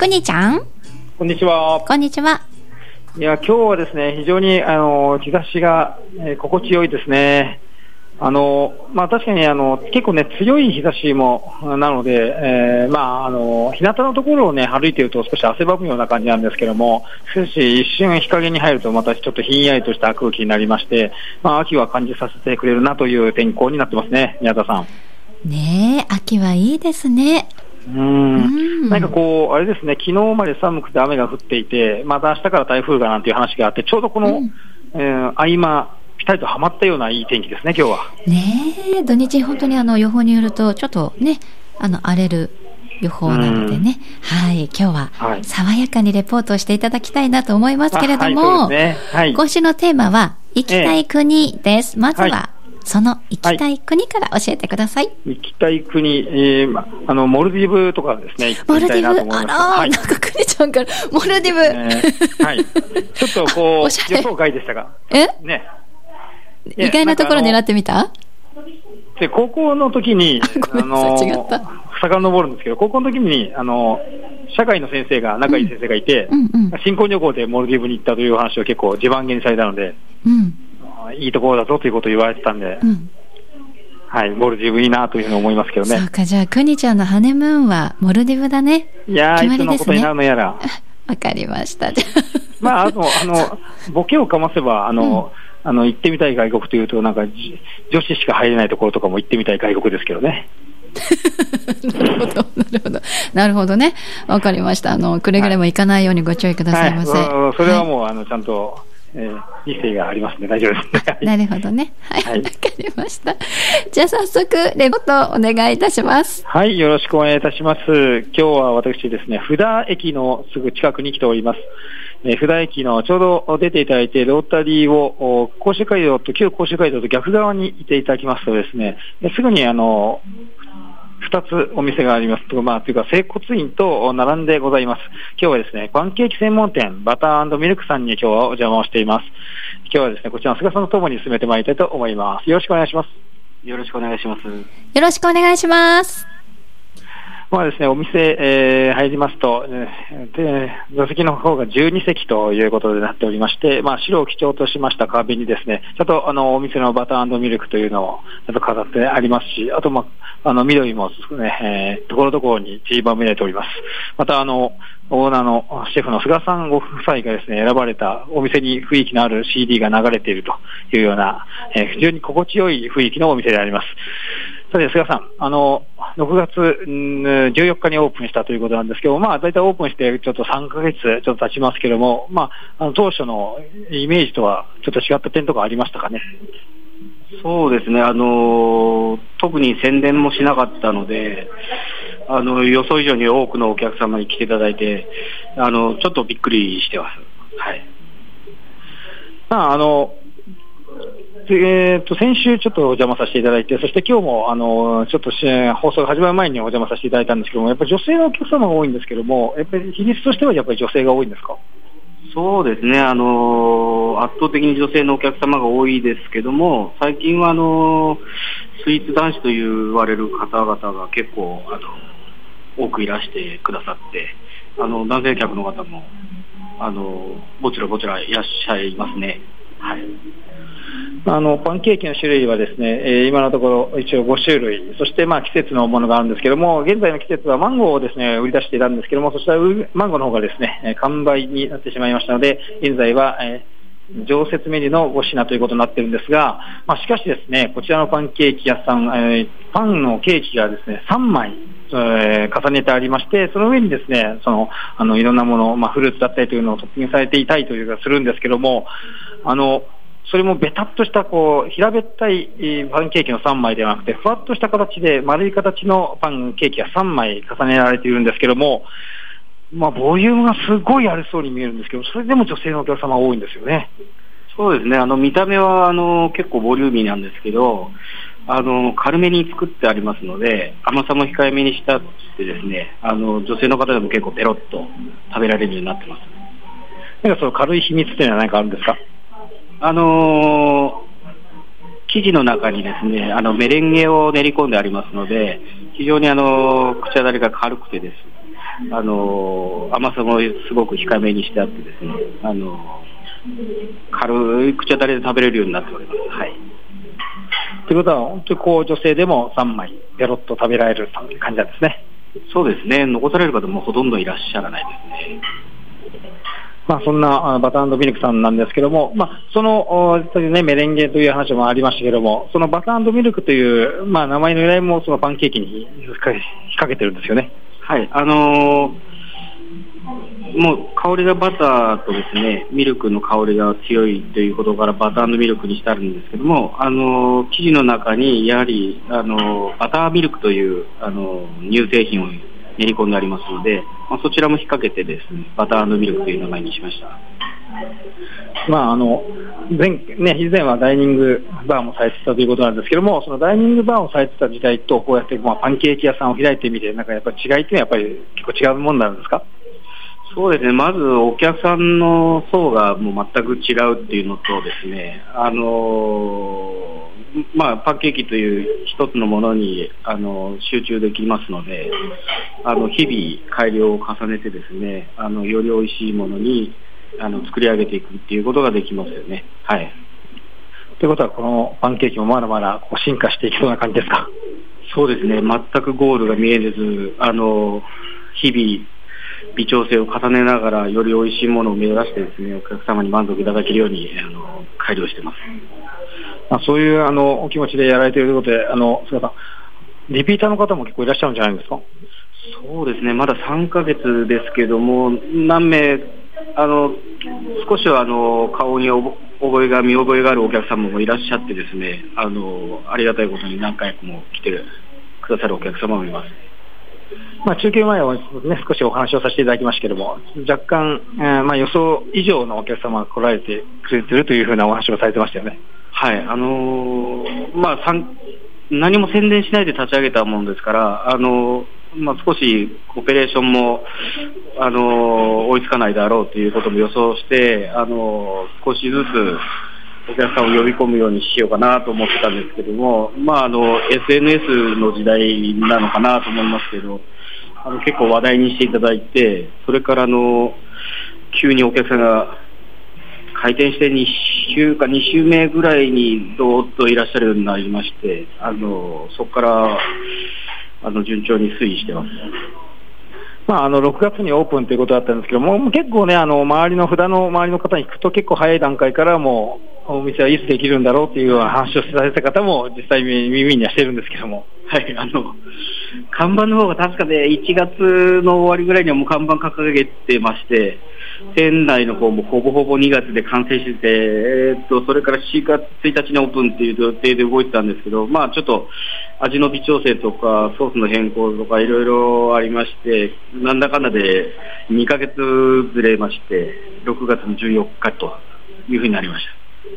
くにちゃん。 こんにちは。 こんにちは。 いや、今日はですね、非常に日差しが、心地よいですね。確かに結構ね、強い日差しもなので、日向のところをね、歩いていると少し汗ばむような感じなんですけども、少し一瞬日陰に入るとまたちょっとひんやりとした空気になりまして、秋は感じさせてくれるなという天候になってますね、宮田さん。 ねえ、秋はいいですね。 なんかこう、あれですね、昨日まで寒くて雨が降っていて、また明日から台風がなんていう話があって、ちょうどこの、合間、ぴたりとはまったようないい天気ですね、今日は。 ねえ、土日本当に予報によると、ちょっとね、荒れる予報なのでね、はい、今日は爽やかにレポートをしていただきたいなと思いますけれども、今週のテーマは、行きたい国です。まずは、その行きたい国から教えてください。 行きたい国、モルディブとかですね、行ってみたいなと思います。 なんかくにちゃんからモルディブ、 はい、ちょっとこう予想外でしたが、ね、 意外なところ狙ってみた？ で高校の時に遡るんですけど、高校の時に社会の先生が仲いい先生がいて、新婚旅行でモルディブに行ったという話を結構自慢げにされたので。いいところだぞということを言われてたんで、はい、モルディブいいなというふうに思いますけどね。 そうか、じゃあくにちゃんのハネムーンはモルディブだね。 いやー、いつのことになるのやら。 わかりました。 ボケをかませば行ってみたい外国というと、なんか女子しか入れないところとかも行ってみたい外国ですけどね。 なるほどね。わかりました。くれぐれも行かないようにご注意くださいませ。 それはもうちゃんと理性がありますね。大丈夫ですね。 なるほどね。はい、わかりました。じゃあ早速レポートお願いいたします。 はい、よろしくお願いいたします。今日は私ですね、布田駅のすぐ近くに来ております。布田駅のちょうど出ていただいて、ロータリーを甲州街道と旧甲州街道と逆側にいていただきますとですね、すぐに2つお店がありますというか整骨院と並んでございます。今日はですね、パンケーキ専門店バター&ミルクさんに今日はお邪魔をしています。今日はですね、こちらの菅さんとともに進めてまいりたいと思います。よろしくお願いします。 よろしくお願いします。 よろしくお願いします。 ですね、お店、入りますと、座席の方が12席ということになっておりまして、白を基調としました壁にですね、ちょっとお店のバター&ミルクというのをちょっと飾ってありますし、あと緑もね、ところどころに散りばめられております。またオーナーのシェフの菅さんご夫妻がですね、選ばれたお店に雰囲気のある CD が流れているというような、非常に心地よい雰囲気のお店であります。さて、菅さん、6月14日にオープンしたということなんですけど、大体オープンしてちょっと3ヶ月ちょっと経ちますけども、当初のイメージとはちょっと違った点とかありましたかね。 そうですね、特に宣伝もしなかったので、予想以上に多くのお客様に来ていただいて、ちょっとびっくりしてます。はい。 先週ちょっとお邪魔させていただいて、そして今日もちょっと放送が始まる前にお邪魔させていただいたんですけども、やっぱり女性のお客様が多いんですけども、やっぱり比率としてはやっぱり女性が多いんですか？ そうですね、圧倒的に女性のお客様が多いですけども、最近はスイーツ男子と言われる方々が結構多くいらしてくださって、男性客の方もぼちらぼちらいらっしゃいますね。はい。 パンケーキの種類はですね、今のところ一応5種類、そして季節のものがあるんですけども、現在の季節はマンゴーをですね、売り出していたんですけども、そしたらマンゴーの方がですね、完売になってしまいましたので、現在は、常設メニューの5品ということになっているんですが、しかしですね、こちらのパンケーキ屋さん、パンのケーキがですね、3枚、重ねてありまして、その上にですね、いろんなもの、フルーツだったりというのをトッピングされていたりというのがするんですけども、それもベタっとした平べったいパンケーキの3枚ではなくて、ふわっとした形で丸い形のパンケーキが3枚重ねられているんですけども、ボリュームがすごいありそうに見えるんですけど、それでも女性のお客様が多いんですよね。 そうですね、見た目は結構ボリューミーなんですけど、軽めに作ってありますので、甘さも控えめにしたってですね、女性の方でも結構ペロッと食べられるようになってます。 なんかその軽い秘密っていうのは何かあるんですか？ 生地の中にですね、メレンゲを練り込んでありますので、非常に口当たりが軽くてです。 甘さもすごく控えめにしてあってですね、軽い口当たりで食べれるようになっております。はい。 ということは、本当にこう女性でも3枚ペロッと食べられる感じなんですね。 そうですね。残される方もほとんどいらっしゃらないですね。 そんなバター&ミルクさんなんですけども、そのね、メレンゲという話もありましたけども、そのバター&ミルクという、名前の由来もそのパンケーキに引っ掛けてるんですよね。 はい。もう香りがバターとですね、ミルクの香りが強いということからバター&ミルクにしてあるんですけども、生地の中にやはりバターミルクという乳製品を練り込んでありますので、そちらも引っ掛けてですね、バター&ミルクという名前にしました。以前はダイニングバーもされてたということなんですけども、そのダイニングバーをされてた時代とこうやってパンケーキ屋さんを開いてみて、やっぱり違いっていうのはやっぱり結構違うもんなんですか？そうですね。まずお客さんの層がもう全く違うっていうのとですね、パンケーキという一つのものに集中できますので、日々改良を重ねてですね、より美味しいものに作り上げていくっていうことができますよね。はい。 ということはこのパンケーキもまだまだ進化していきそうな感じですか？ そうですね。全くゴールが見えず、日々微調整を重ねながらより美味しいものを目指してですね、お客様に満足いただけるように改良しています。 そういうお気持ちでやられているということで、菅さん、リピーターの方も結構いらっしゃるんじゃないですか？ そうですね。まだ3ヶ月ですけども、何名少しは顔に見覚えがあるお客様もいらっしゃってですね、ありがたいことに何回も来てくださるお客様もいます。 中継前は、ね、少しお話をさせていただきましたけれども、若干、予想以上のお客様が来られてくれているというふうなお話をされてましたよね。 はい。何も宣伝しないで立ち上げたものですから、少しオペレーションも追いつかないだろうということも予想して、少しずつお客さんを呼び込むようにしようかなと思ってたんですけども、SNS の時代なのかなと思いますけど、結構話題にしていただいて、それから急にお客さんが開店して2週目ぐらいにどーっといらっしゃるようになりまして、そこから順調に推移してます。 6月にオープンということだったんですけども、結構ね、札の周りの方に聞くと結構早い段階からもうお店はいつできるんだろうというような話をされた方も実際耳にはしてるんですけども。 はい、看板の方が確かで1月の終わりぐらいにはもう看板掲げてまして、店内の方もほぼほぼ2月で完成してて、それから4月1日にオープンっていう予定で動いてたんですけど、ちょっと味の微調整とかソースの変更とかいろいろありまして、なんだかんだで2ヶ月ずれまして、6月の14日というふうになりました。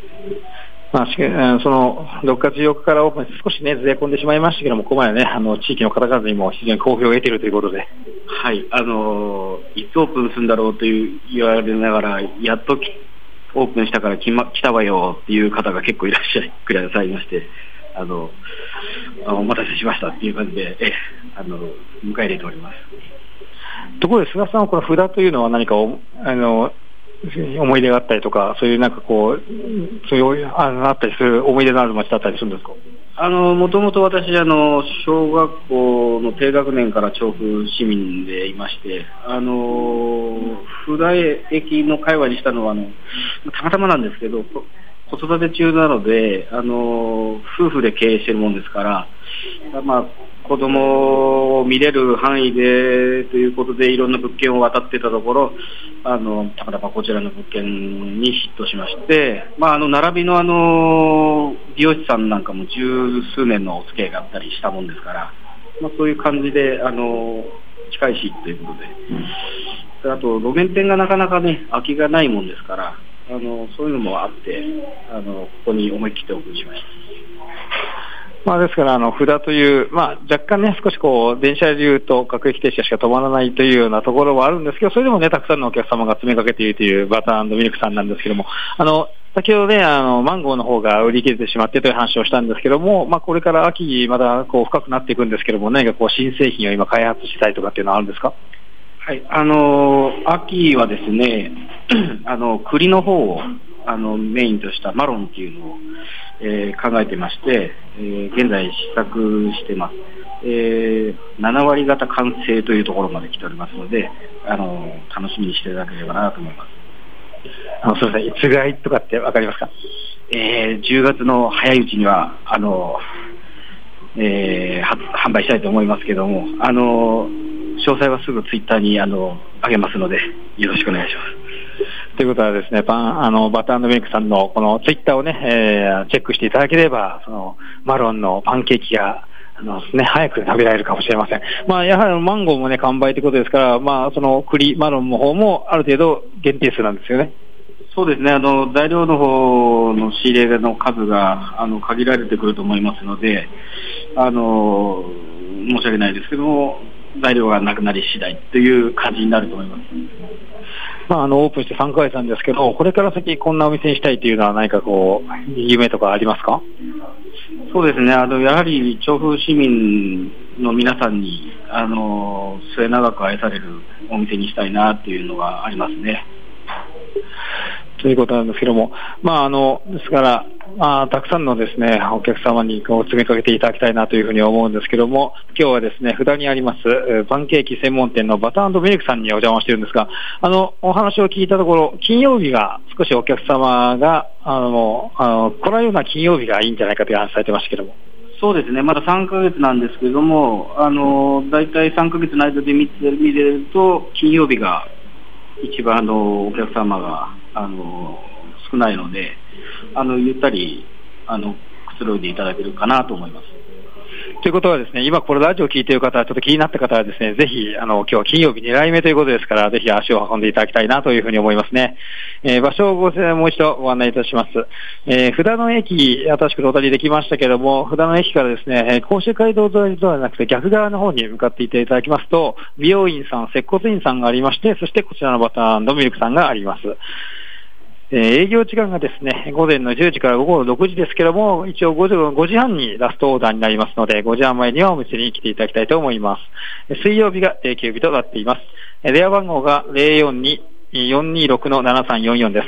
その6月4日からオープンして少しね、ずれ込んでしまいましたけども、ここまでね、地域の方々にも非常に好評を得ているということで。 はい、いつオープンするんだろうと言われながら、やっとオープンしたから来たわよっていう方が結構いらっしゃいくださいまして、お待たせしましたっていう感じで、迎え入れております。 ところで菅さんはこの札というのは何か思い出があったりとか、そういうそういうあったりする思い出のある街だったりするんですか？ もともと私小学校の低学年から調布市民でいまして、札駅の会話にしたのはたまたまなんですけど、子育て中なので夫婦で経営しているもんですから、子供を見れる範囲でということでいろんな物件を渡ってたところ、たまたまこちらの物件にヒットしまして、並びの美容師さんなんかも十数年のお付き合いがあったりしたもんですから、そういう感じで近いしということで、あと路面店がなかなかね空きがないもんですから、そういうのもあってここに思い切ってオープンしました。 ですから札という、若干ね少し電車でいうと各駅停車しか止まらないというようなところはあるんですけど、それでもねたくさんのお客様が詰めかけているというバター&ミルクさんなんですけども、先ほどねマンゴーの方が売り切れてしまってという話をしたんですけども、これから秋まだ深くなっていくんですけども、何か新製品を今開発したいとかっていうのはあるんですか？ はい、秋はですね、栗の方をメインとしたマロンっていうのを、考えてまして、現在試作してます。7割方完成というところまで来ておりますので、楽しみにしていただければなと思います。 すみません、いつぐらいとかってわかりますか ？10月の早いうちには、販売したいと思いますけども、詳細はすぐツイッターに上げますので、よろしくお願いします。 ということはですね、バター&ミルクさんのこのツイッターをね、チェックしていただければ、そのマロンのパンケーキが早く食べられるかもしれません。やはりマンゴーもね、完売ということですから、その栗、マロンの方もある程度限定数なんですよね。 そうですね、材料の方の仕入れの数が限られてくると思いますので、申し訳ないですけども、材料がなくなり次第という感じになると思います。 オープンして3ヶ月なんですけど、これから先こんなお店にしたいというのは何か夢とかありますか？ そうですね、やはり調布市民の皆さんに末永く愛されるお店にしたいなというのがありますね。 ということなんですけども、ですから、たくさんのですね、お客様に詰めかけていただきたいなというふうに思うんですけども、今日はですね、札にあります、パンケーキ専門店のバター&ミルクさんにお邪魔しているんですが、お話を聞いたところ、金曜日が少しお客様が、来ないような金曜日がいいんじゃないかという話されてましたけども。 そうですね、まだ3ヶ月なんですけれども、だいたい3ヶ月の間で見れると、金曜日が一番お客様が少ないので、ゆったりくつろいでいただけるかなと思います。 ということはですね、今これラジオを聞いている方、ちょっと気になった方はですね、ぜひ今日は金曜日2来目ということですから、ぜひ足を運んでいただきたいなというふうに思いますね。場所をもう一度ご案内いたします。札野駅、新しくロータリーできましたけれども、札野駅からですね、甲州街道沿いではなくて逆側の方に向かっていただきますと、美容院さん、接骨院さんがありまして、そしてこちらのバター&ミルクさんがあります。営業時間がですね、午前の10時から午後の6時ですけども、一応5時半にラストオーダーになりますので、5時半前にはお店に来ていただきたいと思います。水曜日が定休日となっています。電話番号が 042-426-7344 です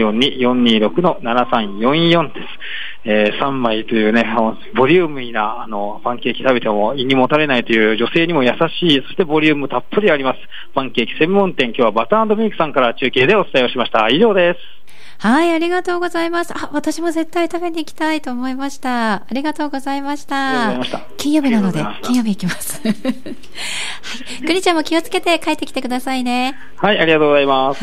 。042-426-7344 です。3枚というね、ボリューミーなパンケーキ食べても胃にもたれないという女性にも優しい、そしてボリュームたっぷりあります。パンケーキ専門店、今日はバター&ミルクさんから中継でお伝えをしました。以上です。 はい、ありがとうございます。私も絶対食べに行きたいと思いました。ありがとうございました。金曜日なので、金曜日行きます。はい。くりちゃんも気をつけて帰ってきてくださいね。 はい、ありがとうございます。